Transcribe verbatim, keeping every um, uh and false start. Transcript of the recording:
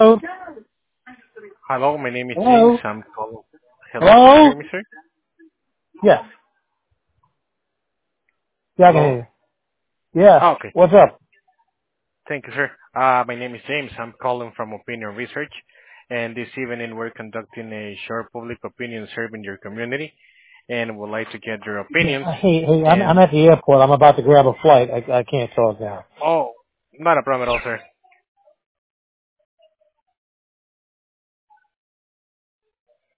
Hello? Hello, my name is James. Hello? I'm calling. Hello, can you Hello? hear me, sir? Yes. Yeah, I can Hello? hear you. Yes. Ah, okay. What's up? Thank you, sir. Uh, my name is James. I'm calling from Opinion Research, and this evening we're conducting a short public opinion survey in your community, and would like to get your Yeah. opinions. uh, Hey, hey, I'm, I'm And at the airport. I'm about to grab a flight. I, I can't talk now. oh, not a problem at all, sir.